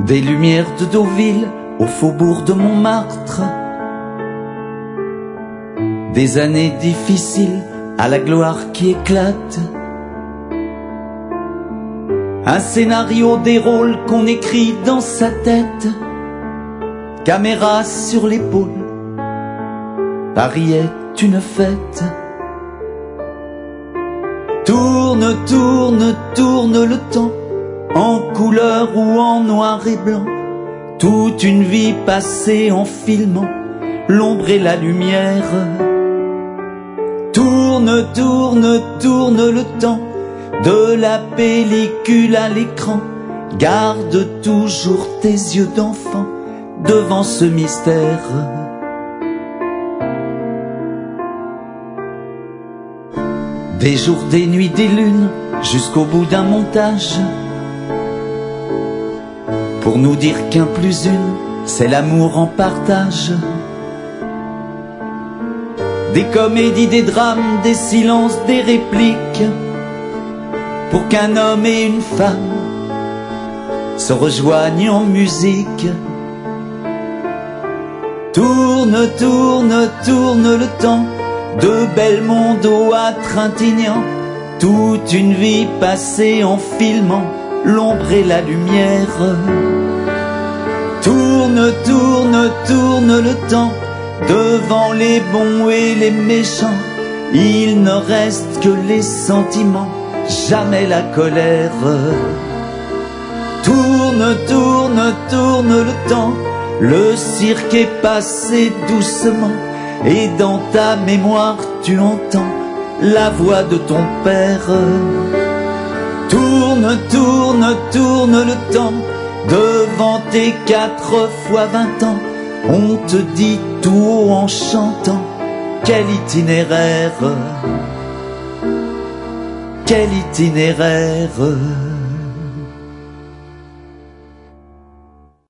Des lumières de Deauville au faubourg de Montmartre, des années difficiles à la gloire qui éclate. Un scénario des rôles qu'on écrit dans sa tête. Caméra sur l'épaule, Paris est une fête. Tourne, tourne, tourne le temps, en couleur ou en noir et blanc. Toute une vie passée en filmant l'ombre et la lumière. Tourne, tourne, tourne le temps, de la pellicule à l'écran. Garde toujours tes yeux d'enfant devant ce mystère. Des jours, des nuits, des lunes, jusqu'au bout d'un montage, pour nous dire qu'un plus une, c'est l'amour en partage. Des comédies, des drames, des silences, des répliques, pour qu'un homme et une femme se rejoignent en musique. Tourne, tourne, tourne le temps, de Belmondo à Trintignant. Toute une vie passée en filmant l'ombre et la lumière. Tourne, tourne, tourne le temps, devant les bons et les méchants. Il ne reste que les sentiments, jamais la colère. Tourne, tourne, tourne le temps, le cirque est passé doucement, et dans ta mémoire tu entends la voix de ton père. Tourne, tourne, tourne le temps, devant tes 4 fois 20 ans. On te dit tout haut en chantant, quel itinéraire, quel itinéraire.